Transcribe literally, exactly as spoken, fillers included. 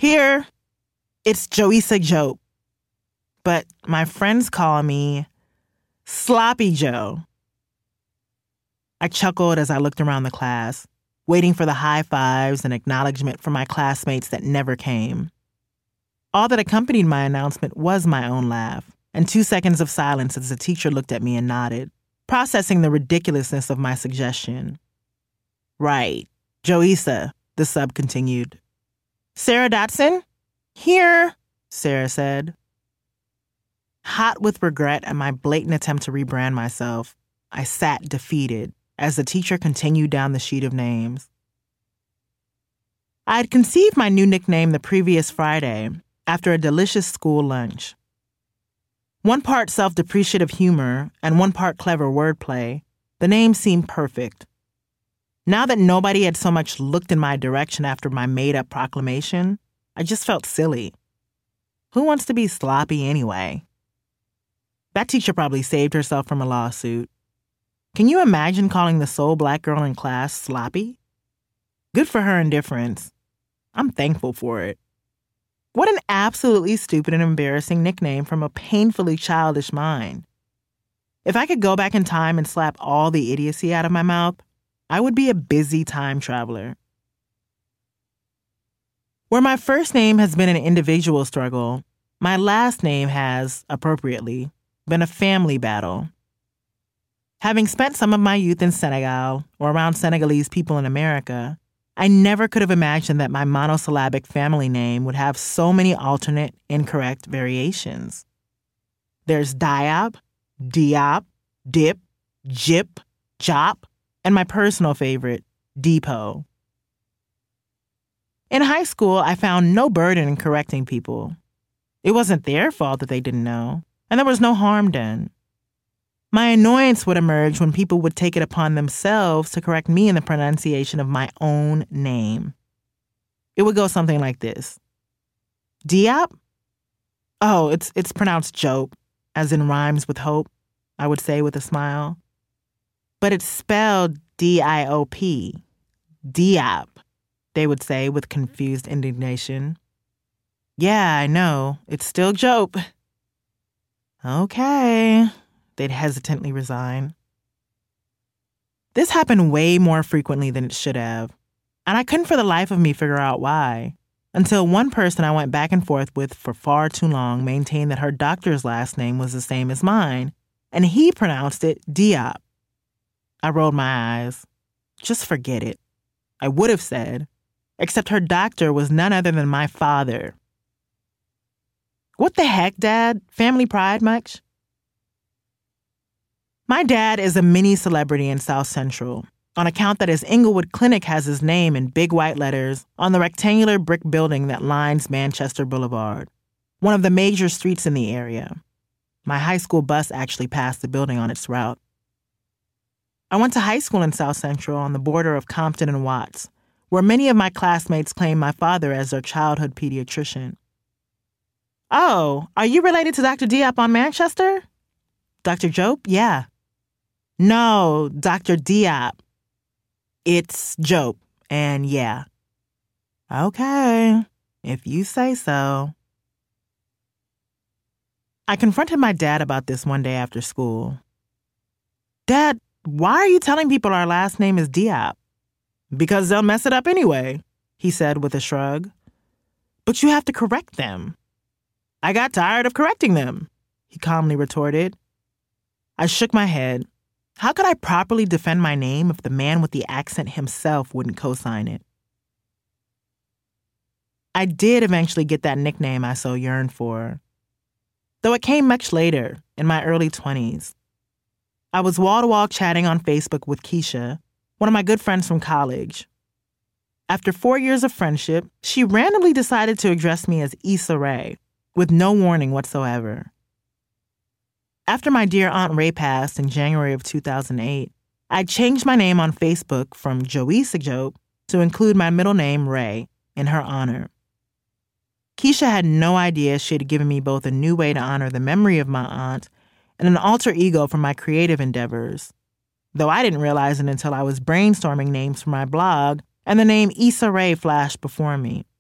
Here, it's Joissa Joe. But my friends call me Sloppy Joe. I chuckled as I looked around the class, waiting for the high fives and acknowledgement from my classmates that never came. All that accompanied my announcement was my own laugh, and two seconds of silence as the teacher looked at me and nodded, processing the ridiculousness of my suggestion. Right, Joissa, the sub continued. Sarah Dotson? Here, Sarah said. Hot with regret at my blatant attempt to rebrand myself, I sat defeated as the teacher continued down the sheet of names. I had conceived my new nickname the previous Friday after a delicious school lunch. One part self-depreciative humor and one part clever wordplay, the name seemed perfect. Now that nobody had so much looked in my direction after my made-up proclamation, I just felt silly. Who wants to be sloppy anyway? That teacher probably saved herself from a lawsuit. Can you imagine calling the sole black girl in class sloppy? Good for her indifference. I'm thankful for it. What an absolutely stupid and embarrassing nickname from a painfully childish mind. If I could go back in time and slap all the idiocy out of my mouth, I would be a busy time traveler. Where my first name has been an individual struggle, my last name has, appropriately, been a family battle. Having spent some of my youth in Senegal or around Senegalese people in America, I never could have imagined that my monosyllabic family name would have so many alternate, incorrect variations. There's Diop, Diop, Dip, Jip, Jop, and my personal favorite, Depot. In high school, I found no burden in correcting people. It wasn't their fault that they didn't know, and there was no harm done. My annoyance would emerge when people would take it upon themselves to correct me in the pronunciation of my own name. It would go something like this. Diop? Oh, it's it's pronounced Jope, as in rhymes with hope, I would say with a smile. But it's spelled D I O P. Diop, they would say with confused indignation. Yeah, I know. It's still Jope. Okay. They'd hesitantly resign. This happened way more frequently than it should have, and I couldn't for the life of me figure out why, until one person I went back and forth with for far too long maintained that her doctor's last name was the same as mine, and he pronounced it Diop. I rolled my eyes. Just forget it. I would have said, except her doctor was none other than my father. What the heck, Dad? Family pride much? My dad is a mini celebrity in South Central, on account that his Inglewood Clinic has his name in big white letters on the rectangular brick building that lines Manchester Boulevard, one of the major streets in the area. My high school bus actually passed the building on its route. I went to high school in South Central on the border of Compton and Watts, where many of my classmates claim my father as their childhood pediatrician. Oh, are you related to Doctor Diop on Manchester? Doctor Jope? Yeah. No, Doctor Diop. It's Jope, and yeah. Okay, if you say so. I confronted my dad about this one day after school. Dad, why are you telling people our last name is Diop? Because they'll mess it up anyway, he said with a shrug. But you have to correct them. I got tired of correcting them, he calmly retorted. I shook my head. How could I properly defend my name if the man with the accent himself wouldn't co-sign it? I did eventually get that nickname I so yearned for, though it came much later, in my early twenties. I was wall-to-wall chatting on Facebook with Keisha, one of my good friends from college. After four years of friendship, she randomly decided to address me as Issa Rae, with no warning whatsoever. After my dear Aunt Ray passed in January of two thousand eight, I changed my name on Facebook from Joissa Jope to include my middle name, Ray, in her honor. Keisha had no idea she had given me both a new way to honor the memory of my aunt and an alter ego for my creative endeavors, though I didn't realize it until I was brainstorming names for my blog and the name Issa Rae flashed before me.